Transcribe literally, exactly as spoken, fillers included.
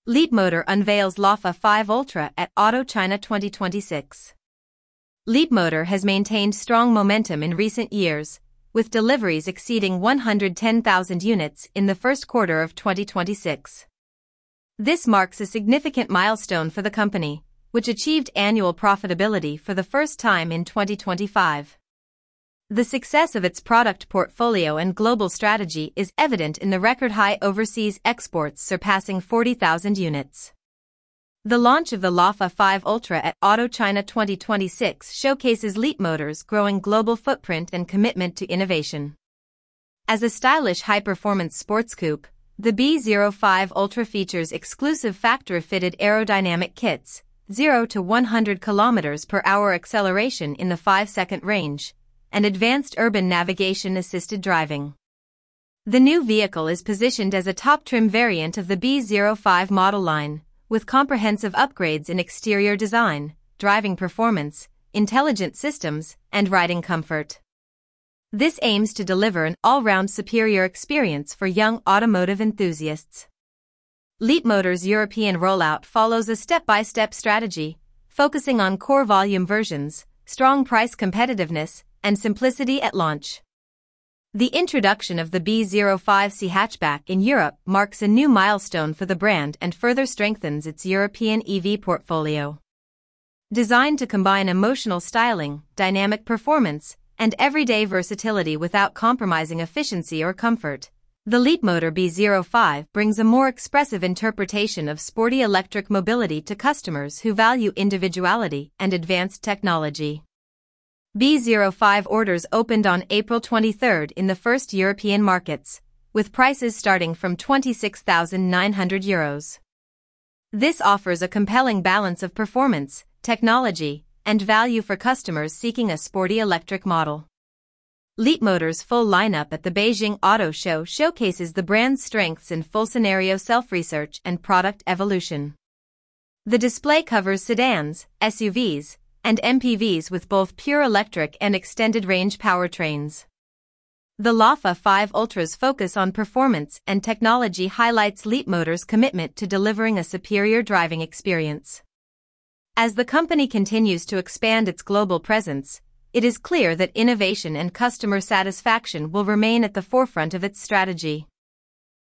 Leapmotor unveils Lafa five Ultra at Auto China twenty twenty-six. Leapmotor has maintained strong momentum in recent years, with deliveries exceeding one hundred ten thousand units in the first quarter of twenty twenty-six. This marks a significant milestone for the company, which achieved annual profitability for the first time in twenty twenty-five. The success of its product portfolio and global strategy is evident in the record-high overseas exports surpassing forty thousand units. The launch of the Lafa five Ultra at Auto China twenty twenty-six showcases Leapmotor's growing global footprint and commitment to innovation. As a stylish high-performance sports coupe, the B zero five Ultra features exclusive factory-fitted aerodynamic kits, zero to one hundred kilometers per hour acceleration in the five second range, and advanced urban navigation-assisted driving. The new vehicle is positioned as a top-trim variant of the B zero five model line, with comprehensive upgrades in exterior design, driving performance, intelligent systems, and riding comfort. This aims to deliver an all-round superior experience for young automotive enthusiasts. Leapmotor's European rollout follows a step-by-step strategy, focusing on core volume versions, strong price competitiveness, and simplicity at launch. The introduction of the B zero five C hatchback in Europe marks a new milestone for the brand and further strengthens its European E V portfolio. Designed to combine emotional styling, dynamic performance, and everyday versatility without compromising efficiency or comfort, the Leapmotor B zero five brings a more expressive interpretation of sporty electric mobility to customers who value individuality and advanced technology. B zero five orders opened on April twenty-third in the first European markets, with prices starting from twenty-six thousand nine hundred euros. This offers a compelling balance of performance, technology, and value for customers seeking a sporty electric model. Leapmotor's full lineup at the Beijing Auto Show showcases the brand's strengths in full-scenario self-research and product evolution. The display covers sedans, S U Vs, and M P Vs with both pure electric and extended-range powertrains. The Lafa five Ultra's focus on performance and technology highlights Leapmotor's commitment to delivering a superior driving experience. As the company continues to expand its global presence, it is clear that innovation and customer satisfaction will remain at the forefront of its strategy.